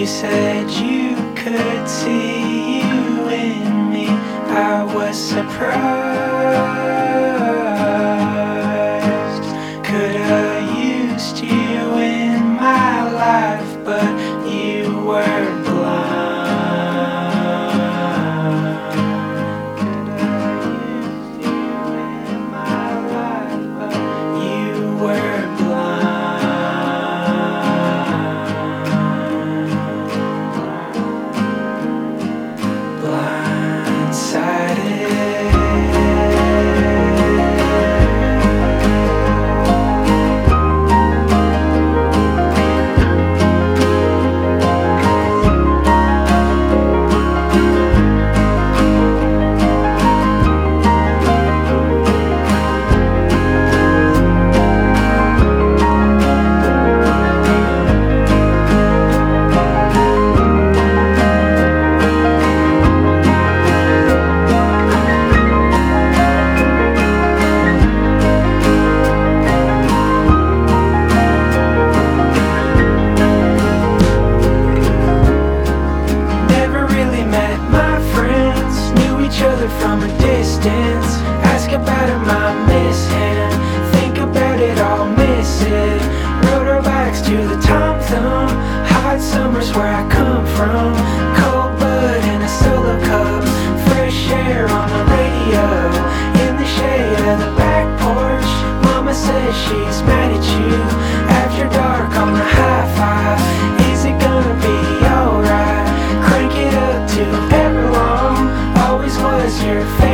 You said you could see you in me. I was surprised. Could have used you in my life, but you were blind. Could have used you in my life, but you were from a distance. Ask about her, my mishap. Think about it all, miss it. Rode our bikes to the Tom Thumb. Hot summers where I come from. Cold bud in a solo cup. Fresh air on the radio. In the shade of the back porch. Mama says she's mad at you. After dark on the high five. Is it gonna be alright? Crank it up to Everlong. Always was your favorite.